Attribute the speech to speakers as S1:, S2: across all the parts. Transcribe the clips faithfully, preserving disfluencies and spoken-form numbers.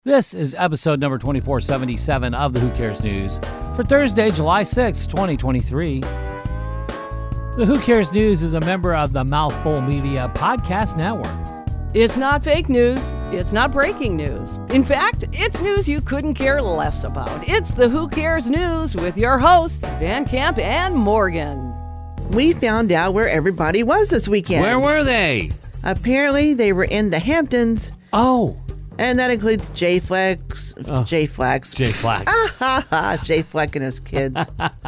S1: This is episode number twenty-four seventy-seven of the Who Cares News for Thursday, July sixth, twenty twenty-three. The Who Cares News is a member of the Mouthful Media Podcast Network.
S2: It's not fake news. It's not breaking news. In fact, it's news you couldn't care less about. It's the Who Cares News with your hosts, Van Camp and Morgan.
S3: We found out where everybody was this weekend.
S1: Where were they?
S3: Apparently, they were in the Hamptons.
S1: Oh.
S3: And that includes Jay Flex,
S1: Oh.
S3: Jay Flex,
S1: Jay Flex.
S3: ah, ha, ha, Jay Fleck and his kids,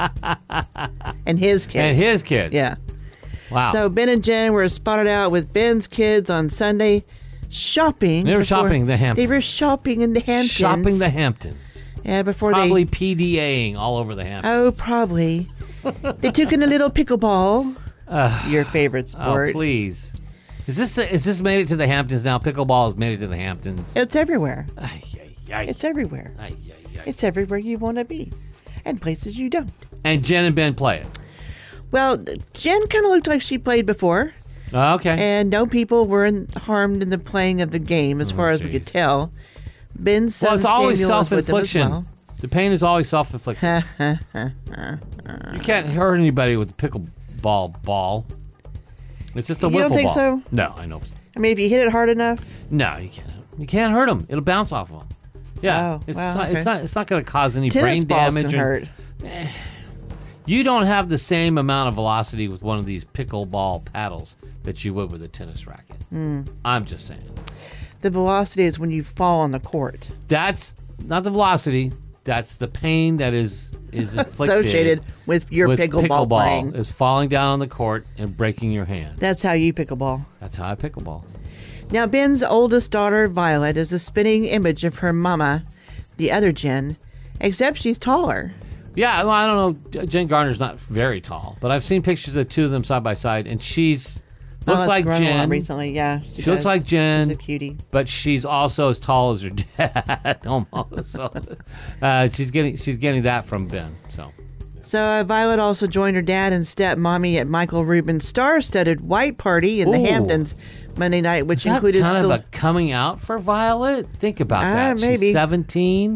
S3: and his kids,
S1: And his kids.
S3: Yeah.
S1: Wow.
S3: So Ben and Jen were spotted out with Ben's kids on Sunday, shopping.
S1: They were
S3: before-
S1: shopping the Hamptons.
S3: They were shopping in the Hamptons.
S1: Shopping the Hamptons.
S3: Yeah, before
S1: Probably
S3: they.
S1: PDAing all over the Hamptons.
S3: Oh, probably. They took in a little pickleball.
S1: Uh,
S3: Your favorite sport.
S1: Oh, please. Is this is this made it to the Hamptons now? Pickleball has made it to the Hamptons.
S3: It's everywhere.
S1: Ay, ay, ay.
S3: It's everywhere.
S1: Ay, ay, ay.
S3: It's everywhere you want to be, and places you don't.
S1: And Jen and Ben play it.
S3: Well, Jen kind of looked like she played before,
S1: Oh, okay.
S3: and no people were in, harmed in the playing of the game, as
S1: Oh,
S3: far as we
S1: geez.
S3: could tell. Ben's son
S1: well, it's always
S3: Samuel was with them as
S1: self-infliction.
S3: well.
S1: The pain is always self-inflicted. You can't hurt anybody with a pickleball ball. It's just a
S3: You
S1: wiffle
S3: don't think
S1: ball.
S3: so?
S1: No, I know.
S3: I mean, if you hit it hard enough,
S1: No, you can't. You can't hurt them. It'll bounce off of them. Yeah,
S3: Oh,
S1: it's
S3: wow,
S1: not. It's
S3: okay.
S1: not. It's not going to cause any
S3: tennis
S1: brain
S3: balls
S1: damage.
S3: can
S1: or-
S3: hurt.
S1: You don't have the same amount of velocity with one of these pickleball paddles that you would with a tennis racket.
S3: Hmm.
S1: I'm just saying.
S3: The velocity is when you fall on the court,
S1: That's not the velocity. That's the pain that is is inflicted
S3: associated with your
S1: with
S3: pickleball, playing.
S1: is falling down on the court and breaking your hand.
S3: That's how you pickleball.
S1: That's how I pickleball.
S3: Now, Ben's oldest daughter, Violet, is a spinning image of her mama, the other Jen, except she's taller.
S1: Yeah, well, I don't know. Jen Garner's not very tall, but I've seen pictures of two of them side by side, and she's
S3: Oh,
S1: looks
S3: it's
S1: like
S3: grown a lot
S1: Jen,
S3: recently, yeah.
S1: She looks
S3: does.
S1: like Jen.
S3: She's a cutie.
S1: but she's also as tall as her dad, almost. So, uh, she's getting she's getting that from Ben. So.
S3: So uh, Violet also joined her dad and stepmommy at Michael Rubin's star-studded white party in the
S1: Ooh.
S3: Hamptons Monday night, which
S1: Is that
S3: included
S1: kind
S3: cel-
S1: of a coming out for Violet? Think about
S3: Ah,
S1: that.
S3: maybe.
S1: She's seventeen.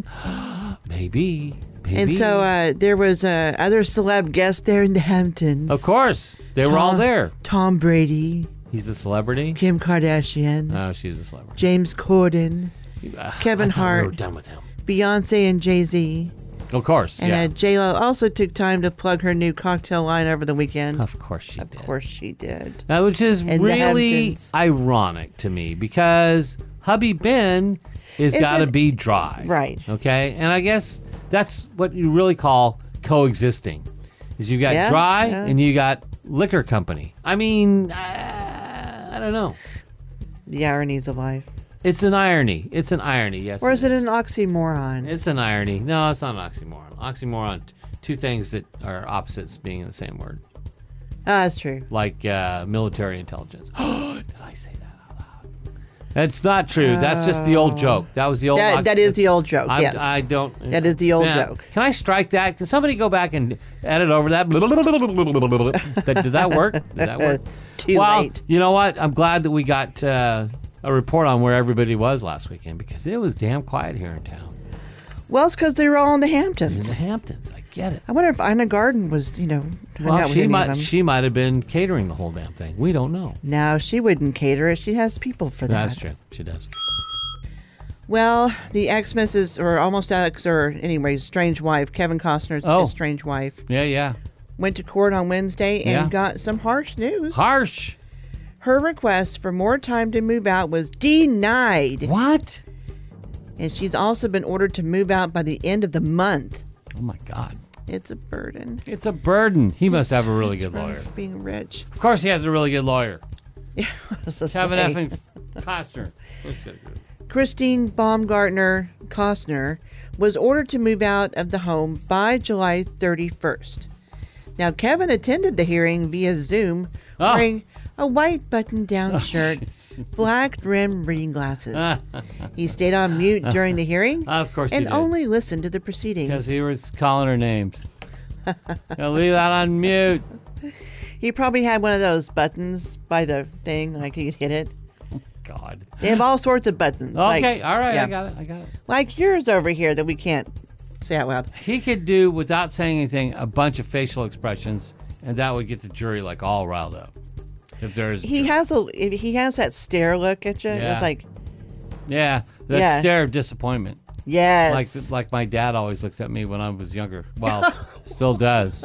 S1: maybe. Maybe.
S3: and so uh, there was uh, other celeb guests there in the Hamptons.
S1: Of course. They were all
S3: Tom-
S1: there.
S3: Tom Brady,
S1: He's a celebrity?
S3: Kim Kardashian,
S1: No, she's a celebrity.
S3: James Corden,
S1: Uh,
S3: Kevin
S1: I thought we
S3: Hart.
S1: were done with him.
S3: Beyonce, and Jay-Z.
S1: Of course.
S3: And
S1: yeah.
S3: uh, J-Lo also took time to plug her new cocktail line over the weekend.
S1: Of course she
S3: Of
S1: did.
S3: course she did.
S1: Uh, which is
S3: In the
S1: really
S3: Hamptons.
S1: ironic to me because hubby Ben is
S3: Is
S1: got to
S3: it-
S1: be dry.
S3: Right.
S1: Okay. And I guess that's what you really call coexisting is you got
S3: Yeah,
S1: dry
S3: yeah.
S1: and you got liquor company. I mean, uh, I don't know.
S3: The ironies of life.
S1: It's an irony. It's an irony. Yes.
S3: Or is it
S1: is.
S3: an oxymoron?
S1: It's an irony. No, it's not an oxymoron. Oxymoron, t- two things that are opposites being in the same word.
S3: Ah, that's true.
S1: Like uh, military intelligence. Did I say that out loud? That's not true. That's just the old joke. That was the old.
S3: That, that is the old joke,
S1: I,
S3: yes.
S1: I don't.
S3: That is the old
S1: Man,
S3: joke.
S1: Can I strike that? Can somebody go back and edit over that? That- Did that work? Did that work?
S3: Too
S1: well,
S3: late.
S1: you know what? I'm glad that we got uh, a report on where everybody was last weekend because it was damn quiet here in town.
S3: Well, it's because they were all in the
S1: In
S3: Hamptons.
S1: the Hamptons. I get it.
S3: I wonder if Ina Garden was, you know, hung
S1: Well,
S3: out with
S1: she
S3: any of
S1: might
S3: them.
S1: she might have been catering the whole damn thing. We don't know.
S3: No, she wouldn't cater it. She has people for that.
S1: That's true. She does.
S3: Well, the ex-Missus or almost ex, or anyway, strange wife, Kevin Costner's
S1: Oh.
S3: strange wife,
S1: Yeah, yeah.
S3: went to court on Wednesday and
S1: Yeah.
S3: got some harsh news.
S1: Harsh.
S3: Her request for more time to move out was denied.
S1: What?
S3: And she's also been ordered to move out by the end of the month.
S1: Oh my God.
S3: It's a burden.
S1: It's a burden. He must have a really
S3: It's
S1: good
S3: for
S1: lawyer.
S3: Being rich.
S1: Of course, he has a really good lawyer.
S3: So
S1: Kevin
S3: say.
S1: effing Costner. Looks so good.
S3: Christine Baumgartner Costner was ordered to move out of the home by July thirty-first. Now, Kevin attended the hearing via Zoom
S1: Oh.
S3: wearing a white button-down
S1: Oh,
S3: shirt,
S1: jeez.
S3: black rimmed reading glasses. He stayed on mute during the hearing
S1: Of course he
S3: and
S1: did.
S3: only listened to the proceedings.
S1: Because he was calling her names. Now leave that on mute.
S3: He probably had one of those buttons by the thing, like he could hit it.
S1: God.
S3: They have all sorts of buttons.
S1: Okay,
S3: like,
S1: all right,
S3: yeah.
S1: I got it, I got it.
S3: Like yours over here that we can't say out loud.
S1: He could do, without saying anything, a bunch of facial expressions, and that would get the jury like all riled up. If there's,
S3: He has a if he has that stare look at you.
S1: Yeah.
S3: It's like,
S1: yeah, that
S3: Yeah.
S1: stare of disappointment.
S3: yes.
S1: Like like my dad always looks at me when I was younger. Well, still does.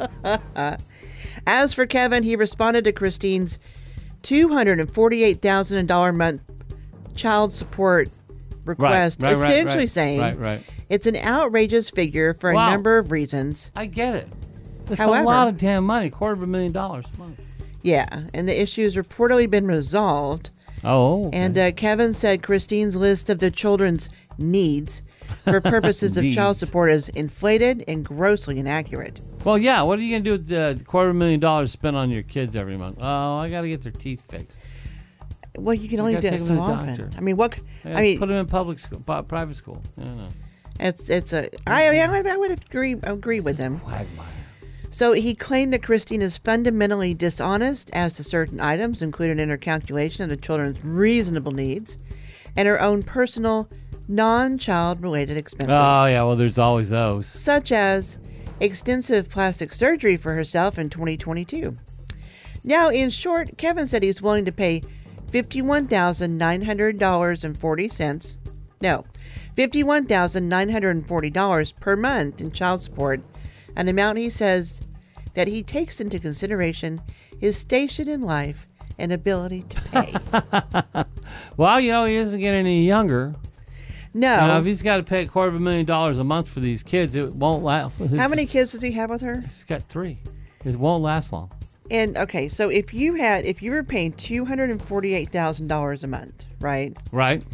S3: As for Kevin, he responded to Christine's two hundred forty-eight thousand dollars a month child support request,
S1: right, right,
S3: essentially
S1: right,
S3: saying
S1: right, right.
S3: it's an outrageous figure for
S1: Wow.
S3: a number of reasons.
S1: I get it. That's
S3: However-
S1: a lot of damn money, quarter of a million dollars a month.
S3: Yeah, and the issue has reportedly been resolved.
S1: Oh, okay.
S3: And uh, Kevin said Christine's list of the children's needs for purposes of child
S1: Needs.
S3: support is inflated and grossly inaccurate.
S1: well, yeah. What are you gonna do with the quarter of a million dollars spent on your kids every month? Oh, I got to get their teeth fixed.
S3: Well, you can only
S1: gotta
S3: do it
S1: take
S3: so
S1: them to the
S3: often.
S1: doctor.
S3: I mean, what?
S1: I,
S3: I mean,
S1: put them in public school, pu- private school. I don't know.
S3: it's it's a. I, I would I would agree agree with him.
S1: Quagmire.
S3: So he claimed that Christine is fundamentally dishonest as to certain items included in her calculation of the children's reasonable needs and her own personal, non-child related expenses,
S1: Oh yeah. Well, there's always those.
S3: such as extensive plastic surgery for herself in twenty twenty-two. Now, in short, Kevin said he's willing to pay fifty-one thousand nine hundred dollars and forty cents. No, fifty-one thousand nine hundred forty dollars per month in child support, an amount he says that he takes into consideration his station in life and ability to pay.
S1: Well, you know, he isn't getting any younger.
S3: No.
S1: You know, if he's got to pay a quarter of a million dollars a month for these kids, it won't last.
S3: How
S1: It's-
S3: many kids does he have with her?
S1: He's got three. It won't last long.
S3: And okay, so if you had, if you were paying two hundred and forty-eight thousand dollars a month, right?
S1: Right?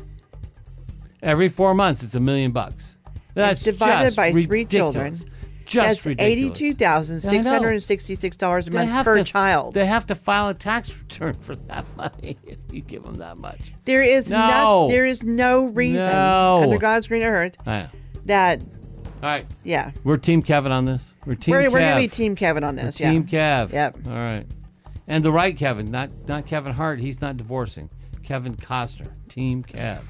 S1: Every four months, it's a million bucks. That's
S3: divided
S1: just
S3: by three
S1: ridiculous.
S3: children.
S1: Just
S3: That's
S1: ridiculous.
S3: eighty-two thousand six hundred and sixty-six dollars a
S1: They
S3: month
S1: have
S3: per
S1: to-
S3: child.
S1: They have to file a tax return for that money if you give them that much.
S3: There is
S1: No.
S3: not. There is no reason
S1: No.
S3: under God's green earth
S1: I know.
S3: that.
S1: All right.
S3: Yeah,
S1: We're Team Kevin on this. We're Team
S3: we're,
S1: Kev.
S3: we're gonna be Team Kevin on
S1: We're
S3: this.
S1: Team
S3: yeah.
S1: Kev.
S3: Yep.
S1: All right. And the right Kevin, not not Kevin Hart. He's not divorcing. Kevin Costner. Team Kev.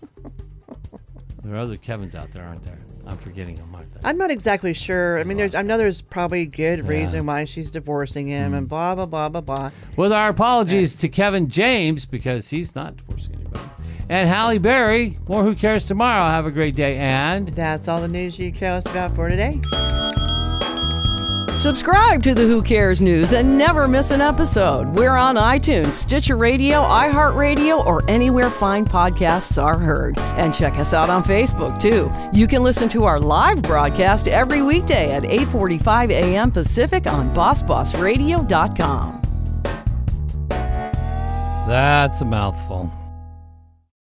S1: There are other Kevins out there, aren't there? I'm forgetting them, aren't there?
S3: I'm not exactly sure. I mean, there's. I know there's probably a good reason why she's divorcing him,
S1: Hmm.
S3: and blah blah blah blah blah.
S1: With our apologies to Kevin James, because he's not divorcing anybody. And Halle Berry. More Who Cares tomorrow. Have a great day. And
S3: That's all the news you tell us about for today.
S2: Subscribe to the Who Cares News and never miss an episode. We're on iTunes, Stitcher Radio, iHeartRadio, or anywhere fine podcasts are heard. And check us out on Facebook, too. You can listen to our live broadcast every weekday at eight forty-five a.m. Pacific on boss boss radio dot com.
S1: that's a mouthful.